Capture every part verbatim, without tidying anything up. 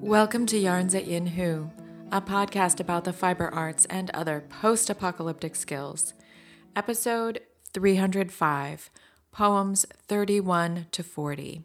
Welcome to Yarns at Yin Hu, a podcast about the fiber arts and other post-apocalyptic skills. Episode three hundred five, Poems thirty-one to forty.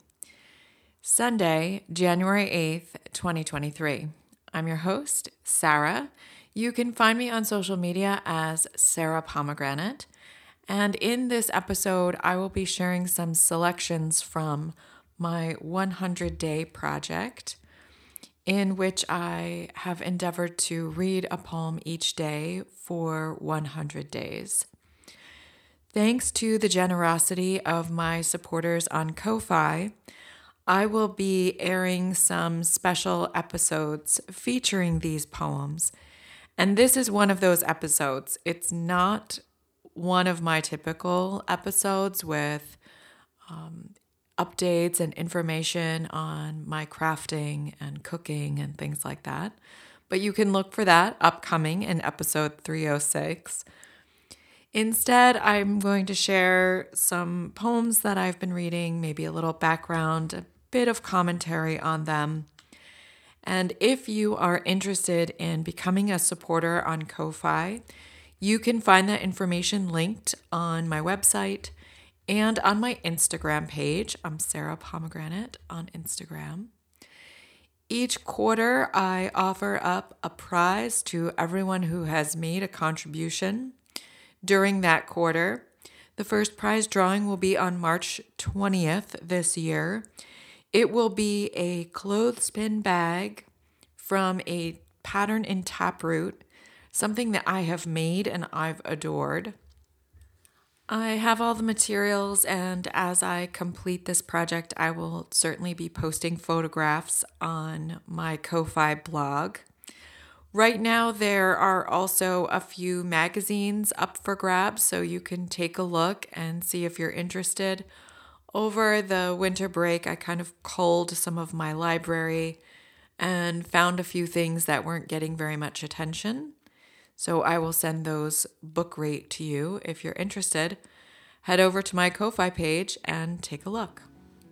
Sunday, January eighth, twenty twenty-three. I'm your host, Sarah. You can find me on social media as Sarah Pomegranate. And in this episode, I will be sharing some selections from my one hundred day project, in which I have endeavored to read a poem each day for one hundred days. Thanks to the generosity of my supporters on Ko-Fi, I will be airing some special episodes featuring these poems. And this is one of those episodes. It's not one of my typical episodes with um, updates and information on my crafting and cooking and things like that. But you can look for that upcoming in episode three oh six. Instead, I'm going to share some poems that I've been reading, maybe a little background, a bit of commentary on them. And if you are interested in becoming a supporter on Ko-Fi, you can find that information linked on my website and on my Instagram page. I'm Sarah Pomegranate on Instagram. Each quarter, I offer up a prize to everyone who has made a contribution during that quarter. The first prize drawing will be on March twentieth this year. It will be a clothespin bag from a pattern in Taproot, something that I have made and I've adored. I have all the materials, and as I complete this project, I will certainly be posting photographs on my Ko-Fi blog. Right now, there are also a few magazines up for grabs, so you can take a look and see if you're interested. Over the winter break, I kind of culled some of my library and found a few things that weren't getting very much attention. So I will send those book rate to you if you're interested. Head over to my Ko-Fi page and take a look.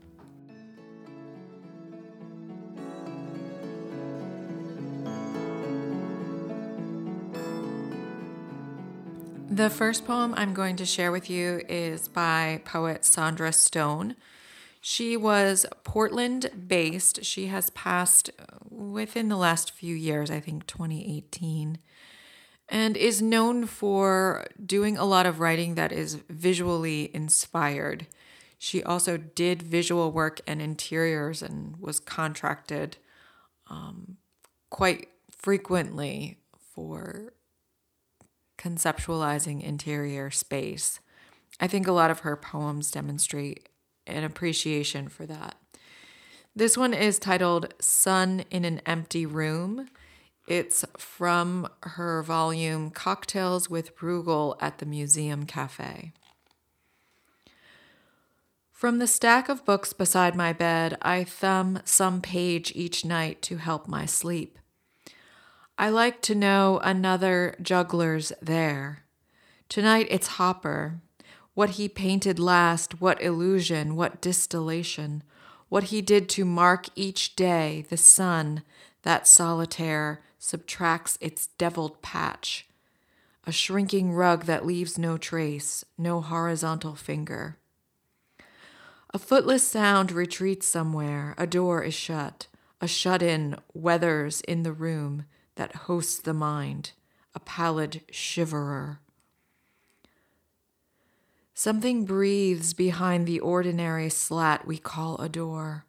The first poem I'm going to share with you is by poet Sandra Stone. She was Portland-based. She has passed within the last few years, I think twenty eighteen. And is known for doing a lot of writing that is visually inspired. She also did visual work and interiors and was contracted um, quite frequently for conceptualizing interior space. I think a lot of her poems demonstrate an appreciation for that. This one is titled Sun in an Empty Room. It's from her volume Cocktails with Bruegel at the Museum Cafe. From the stack of books beside my bed, I thumb some page each night to help my sleep. I like to know another juggler's there. Tonight it's Hopper. What he painted last, what illusion, what distillation, what he did to mark each day, the sun, that solitaire, subtracts its deviled patch, a shrinking rug that leaves no trace, no horizontal finger. A footless sound retreats somewhere, a door is shut, a shut-in weathers in the room that hosts the mind, a pallid shiverer. Something breathes behind the ordinary slat we call a door.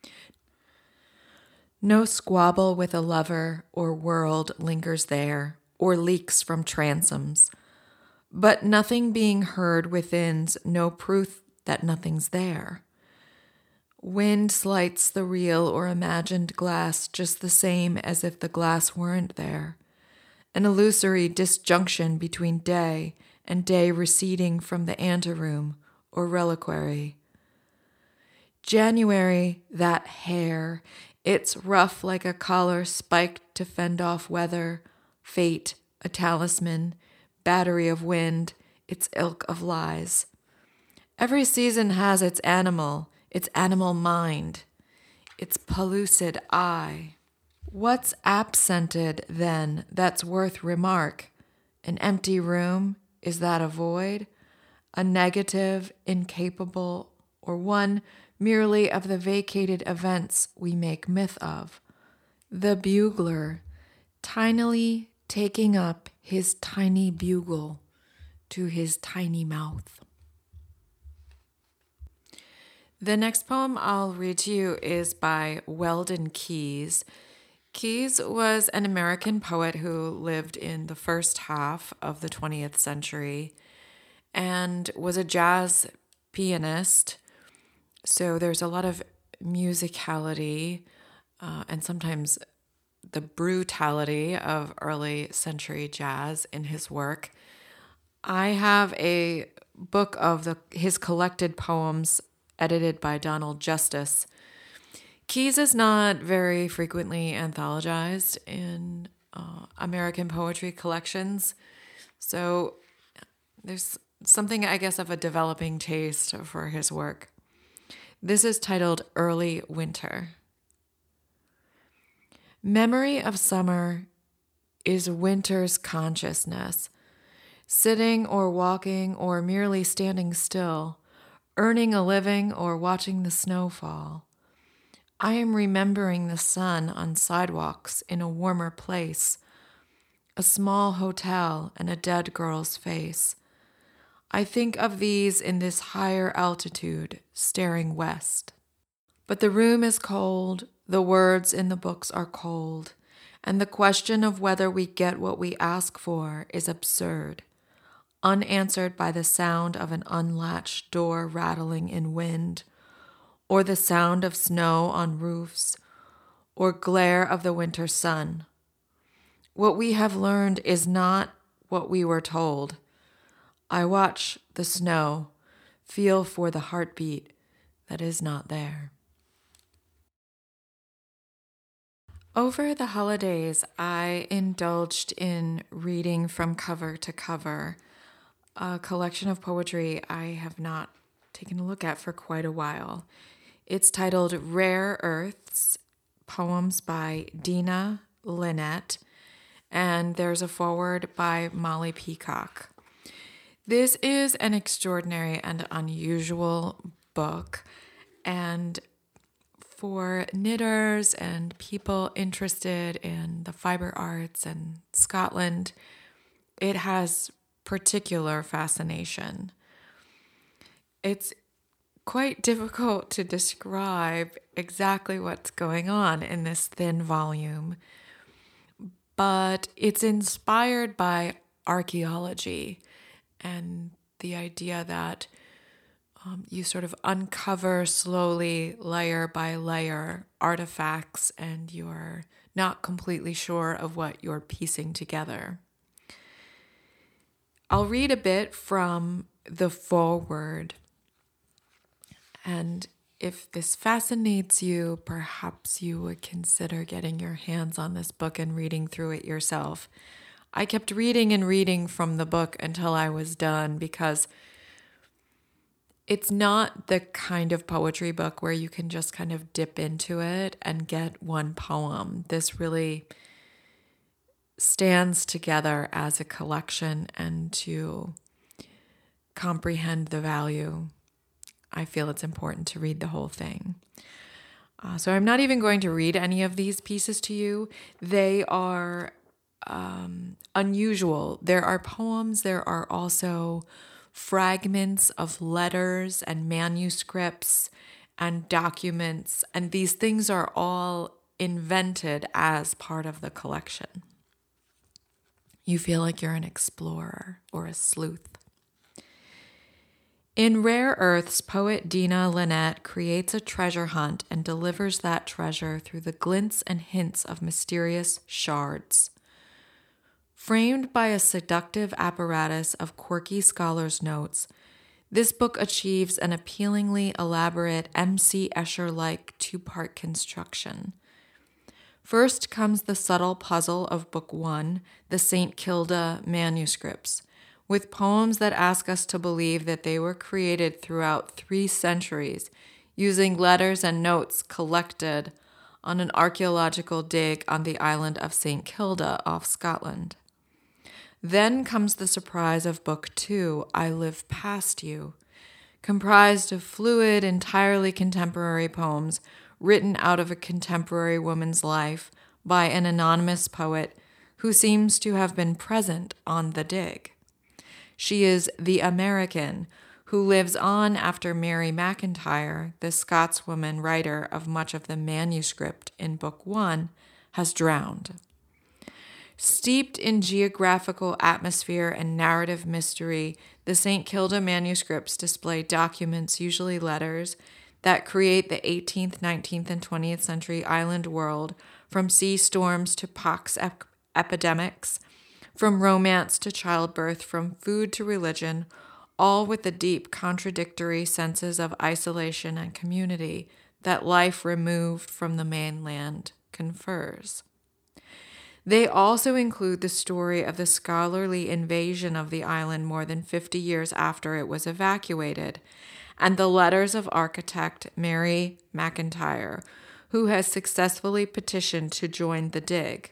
No squabble with a lover or world lingers there, or leaks from transoms. But nothing being heard within's no proof that nothing's there. Wind slights the real or imagined glass just the same as if the glass weren't there. An illusory disjunction between day and day receding from the anteroom or reliquary. January, that hair, it's rough like a collar spiked to fend off weather, fate, a talisman, battery of wind, its ilk of lies. Every season has its animal, its animal mind, its pellucid eye. What's absented, then, that's worth remark? An empty room, is that a void? A negative, incapable, or one merely of the vacated events we make myth of? The bugler, tinily taking up his tiny bugle to his tiny mouth. The next poem I'll read to you is by Weldon Keys. Keys was an American poet who lived in the first half of the twentieth century and was a jazz pianist. So there's a lot of musicality uh, and sometimes the brutality of early century jazz in his work. I have a book of the his collected poems edited by Donald Justice. Keys is not very frequently anthologized in uh, American poetry collections, so there's something, I guess, of a developing taste for his work. This is titled Early Winter. Memory of summer is winter's consciousness, sitting or walking or merely standing still, earning a living or watching the snow fall. I am remembering the sun on sidewalks in a warmer place, a small hotel and a dead girl's face. I think of these in this higher altitude, staring west. But the room is cold, the words in the books are cold, and the question of whether we get what we ask for is absurd, unanswered by the sound of an unlatched door rattling in wind, or the sound of snow on roofs, or glare of the winter sun. What we have learned is not what we were told. I watch the snow, feel for the heartbeat that is not there. Over the holidays, I indulged in reading from cover to cover a collection of poetry I have not taken a look at for quite a while. It's titled Rare Earths, Poems by Dina Lynette, and there's a foreword by Molly Peacock. This is an extraordinary and unusual book, and for knitters and people interested in the fiber arts and Scotland, it has particular fascination. It's quite difficult to describe exactly what's going on in this thin volume, but it's inspired by archaeology and the idea that um, you sort of uncover slowly, layer by layer, artifacts, and you're not completely sure of what you're piecing together. I'll read a bit from the foreword. And if this fascinates you, perhaps you would consider getting your hands on this book and reading through it yourself. I kept reading and reading from the book until I was done because it's not the kind of poetry book where you can just kind of dip into it and get one poem. This really stands together as a collection, and to comprehend the value, I feel it's important to read the whole thing. Uh, so I'm not even going to read any of these pieces to you. They are um, unusual. There are poems. There are also fragments of letters and manuscripts and documents. And these things are all invented as part of the collection. You feel like you're an explorer or a sleuth. In Rare Earths, poet Dina Lynette creates a treasure hunt and delivers that treasure through the glints and hints of mysterious shards. Framed by a seductive apparatus of quirky scholars' notes, this book achieves an appealingly elaborate M C Escher-like two-part construction. First comes the subtle puzzle of Book One, the Saint Kilda manuscripts, with poems that ask us to believe that they were created throughout three centuries using letters and notes collected on an archaeological dig on the island of Saint Kilda off Scotland. Then comes the surprise of Book Two, I Live Past You, comprised of fluid, entirely contemporary poems written out of a contemporary woman's life by an anonymous poet who seems to have been present on the dig. She is the American who lives on after Mary McIntyre, the Scotswoman writer of much of the manuscript in Book One, has drowned. Steeped in geographical atmosphere and narrative mystery, the Saint Kilda manuscripts display documents, usually letters, that create the eighteenth, nineteenth, and twentieth century island world, from sea storms to pox ep- epidemics, from romance to childbirth, from food to religion, all with the deep contradictory senses of isolation and community that life removed from the mainland confers. They also include the story of the scholarly invasion of the island more than fifty years after it was evacuated, and the letters of architect Mary McIntyre, who has successfully petitioned to join the dig.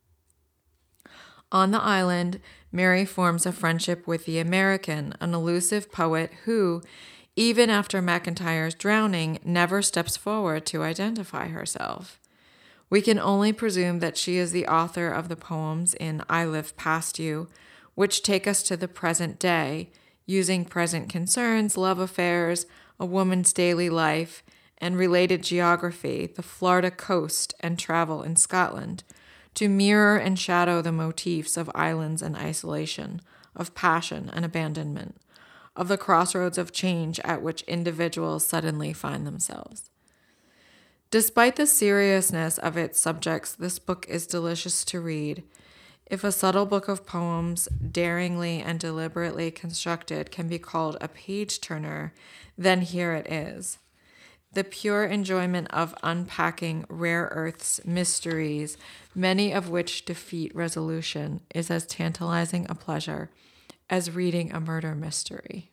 On the island, Mary forms a friendship with the American, an elusive poet who, even after McIntyre's drowning, never steps forward to identify herself. We can only presume that she is the author of the poems in I Live Past You, which take us to the present day, using present concerns, love affairs, a woman's daily life, and related geography, the Florida coast and travel in Scotland, to mirror and shadow the motifs of islands and isolation, of passion and abandonment, of the crossroads of change at which individuals suddenly find themselves. Despite the seriousness of its subjects, this book is delicious to read. If a subtle book of poems, daringly and deliberately constructed, can be called a page-turner, then here it is. The pure enjoyment of unpacking rare earth's mysteries, many of which defeat resolution, is as tantalizing a pleasure as reading a murder mystery.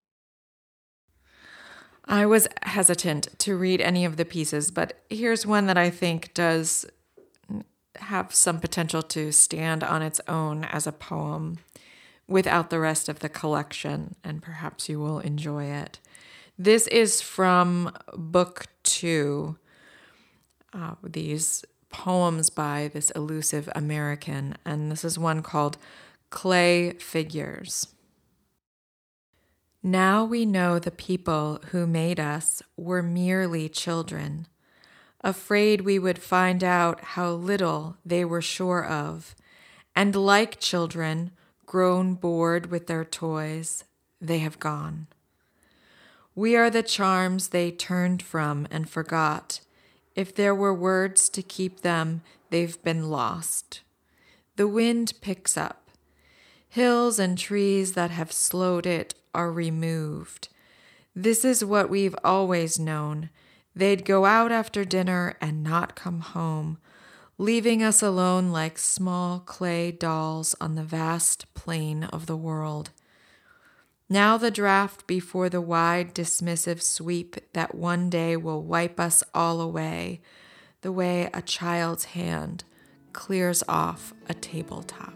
I was hesitant to read any of the pieces, but here's one that I think does have some potential to stand on its own as a poem without the rest of the collection, and perhaps you will enjoy it. This is from Book Two, uh, these poems by this elusive American, and this is one called Clay Figures. Now we know the people who made us were merely children, afraid we would find out how little they were sure of, and like children, grown bored with their toys, they have gone. We are the charms they turned from and forgot. If there were words to keep them, they've been lost. The wind picks up. Hills and trees that have slowed it are removed. This is what we've always known. They'd go out after dinner and not come home, leaving us alone like small clay dolls on the vast plain of the world. Now the draft before the wide dismissive sweep that one day will wipe us all away, the way a child's hand clears off a tabletop.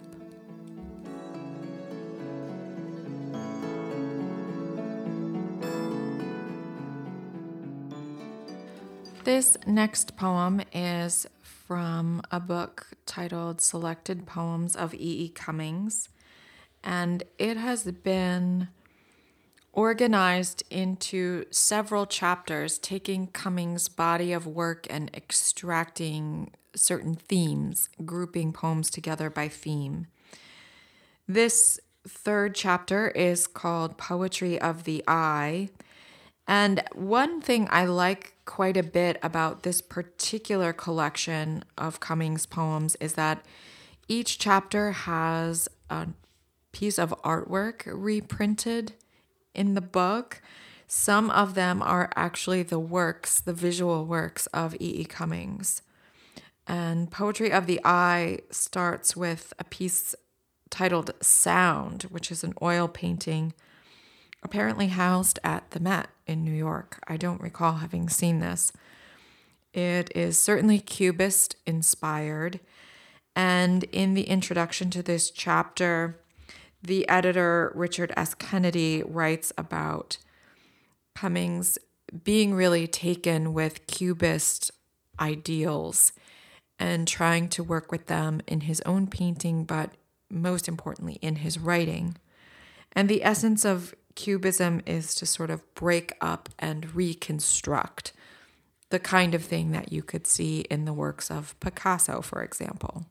This next poem is from a book titled Selected Poems of E E. Cummings, and it has been organized into several chapters, taking Cummings' body of work and extracting certain themes, grouping poems together by theme. This third chapter is called Poetry of the Eye, and one thing I like quite a bit about this particular collection of Cummings poems is that each chapter has a piece of artwork reprinted in the book. Some of them are actually the works, the visual works of E E. Cummings. And Poetry of the Eye starts with a piece titled Sound, which is an oil painting apparently housed at the Met in New York. I don't recall having seen this. It is certainly Cubist inspired. And in the introduction to this chapter, the editor, Richard S. Kennedy, writes about Cummings being really taken with Cubist ideals and trying to work with them in his own painting, but most importantly, in his writing. And the essence of Cubism is to sort of break up and reconstruct, the kind of thing that you could see in the works of Picasso, for example.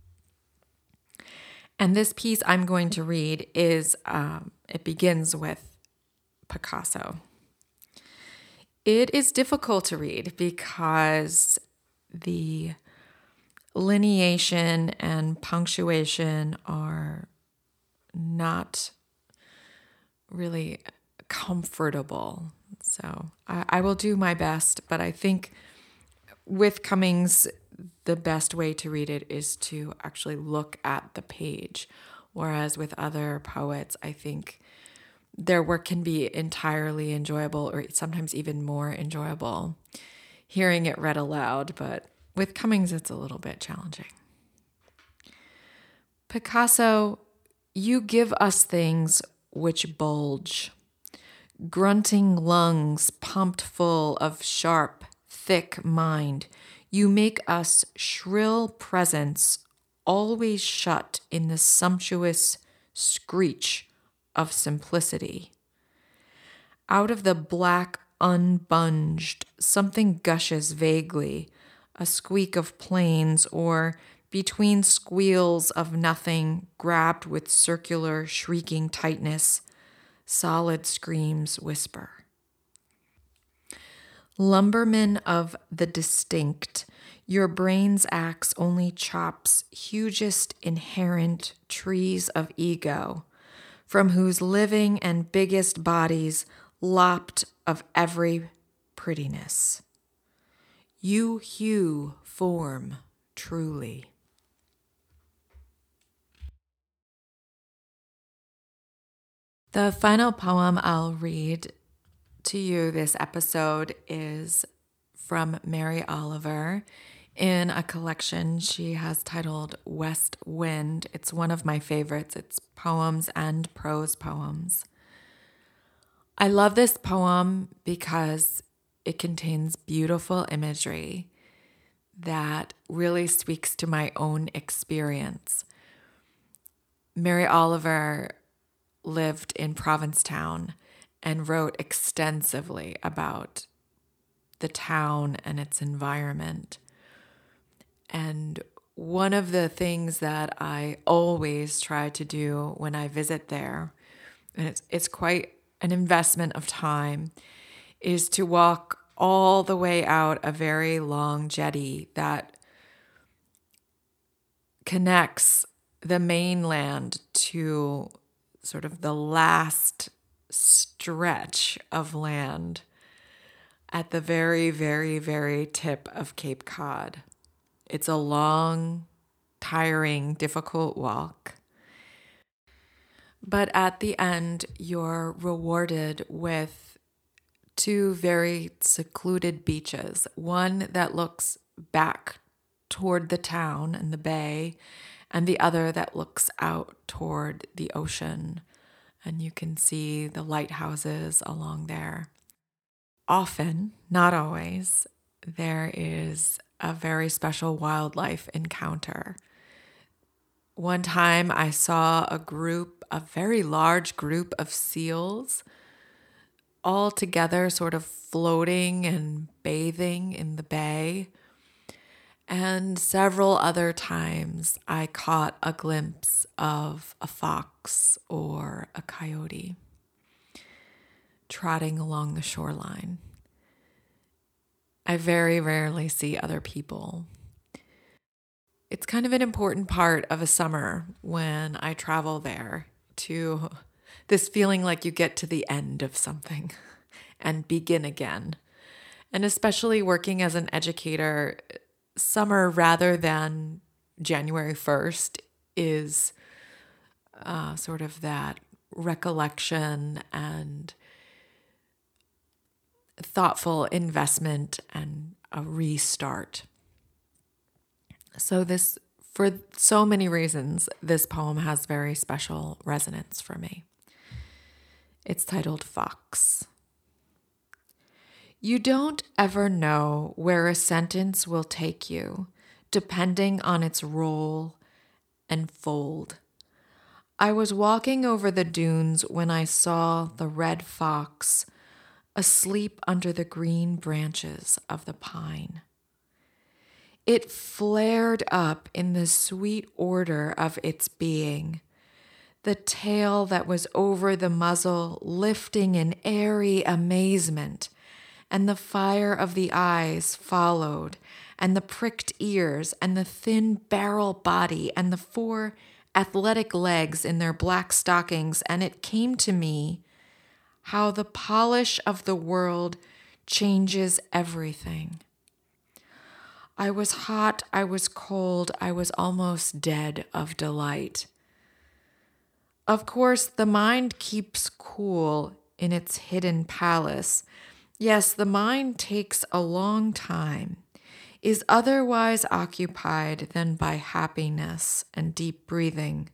And this piece I'm going to read is, um, it begins with Picasso. It is difficult to read because the lineation and punctuation are not really comfortable. So I, I will do my best, but I think with Cummings, the best way to read it is to actually look at the page. Whereas with other poets, I think their work can be entirely enjoyable, or sometimes even more enjoyable hearing it read aloud. But with Cummings, it's a little bit challenging. Picasso, you give us things which bulge, grunting lungs pumped full of sharp, thick mind. You make us shrill presence, always shut in the sumptuous screech of simplicity. Out of the black unbunged, something gushes vaguely, a squeak of planes, or between squeals of nothing, grabbed with circular, shrieking tightness, solid screams whisper. Lumberman of the distinct, your brain's axe only chops hugest inherent trees of ego, from whose living and biggest bodies lopped of every prettiness. You hew form truly. The final poem I'll read to you this episode is from Mary Oliver in a collection she has titled West Wind. It's one of my favorites. It's poems and prose poems. I love this poem because it contains beautiful imagery that really speaks to my own experience. Mary Oliver lived in Provincetown and wrote extensively about the town and its environment. And one of the things that I always try to do when I visit there, and it's it's quite an investment of time, is to walk all the way out a very long jetty that connects the mainland to sort of the last stretch of land at the very, very, very tip of Cape Cod. It's a long, tiring, difficult walk. But at the end, you're rewarded with two very secluded beaches. One that looks back toward the town and the bay, and the other that looks out toward the ocean. And you can see the lighthouses along there. Often, not always, there is a very special wildlife encounter. One time I saw a group, a very large group of seals, all together sort of floating and bathing in the bay. And several other times I caught a glimpse of a fox or a coyote trotting along the shoreline. I very rarely see other people. It's kind of an important part of a summer when I travel there, to this feeling like you get to the end of something and begin again. And especially working as an educator, summer rather than January first is uh, sort of that recollection and thoughtful investment and a restart. So this, for so many reasons, this poem has very special resonance for me. It's titled Fox. You don't ever know where a sentence will take you, depending on its roll and fold. I was walking over the dunes when I saw the red fox asleep under the green branches of the pine. It flared up in the sweet order of its being, the tail that was over the muzzle lifting in airy amazement, and the fire of the eyes followed, and the pricked ears, and the thin barrel body, and the four athletic legs in their black stockings, and it came to me how the polish of the world changes everything. I was hot, I was cold, I was almost dead of delight. Of course, the mind keeps cool in its hidden palace. Yes, the mind takes a long time, is otherwise occupied than by happiness and deep breathing.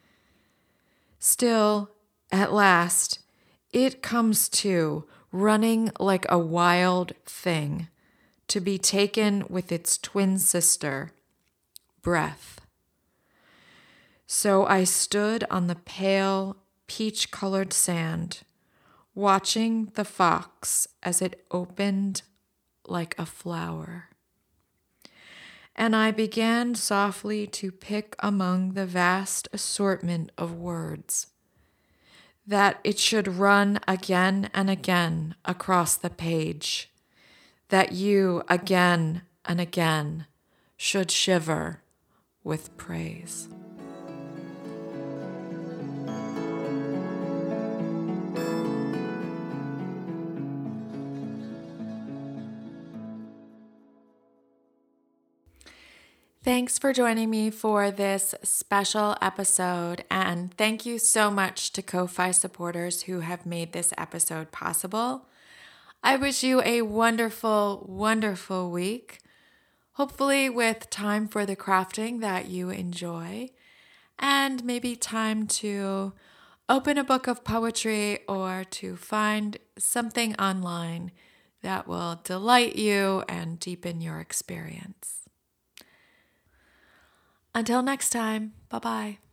Still, at last, it comes to, running like a wild thing, to be taken with its twin sister, breath. So I stood on the pale, peach-colored sand, watching the fox as it opened like a flower. And I began softly to pick among the vast assortment of words, that it should run again and again across the page, that you again and again should shiver with praise. Thanks for joining me for this special episode, and thank you so much to Ko-Fi supporters who have made this episode possible. I wish you a wonderful, wonderful week, hopefully with time for the crafting that you enjoy, and maybe time to open a book of poetry or to find something online that will delight you and deepen your experience. Until next time, bye-bye.